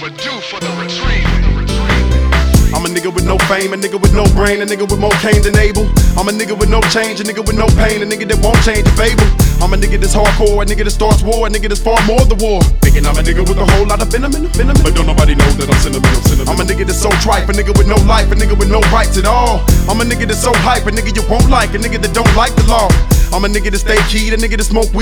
do for the retreat. I'm a nigga with no fame, a nigga with no brain, a nigga with more Cain than Abel. I'm a nigga with no change, a nigga with no pain, a nigga that won't change a fable. I'm a nigga that's hardcore, a nigga that starts war, a nigga that's far more the war. Thinking I'm a nigga with a whole lot of venom in him, but don't nobody know that I'm sentimental. I'm a nigga that's so tripe, a nigga with no life, a nigga with no rights at all. I'm a nigga that's so hype, a nigga you won't like, a nigga that don't like the law. I'm a nigga that stay keyed, a nigga that smoke weed.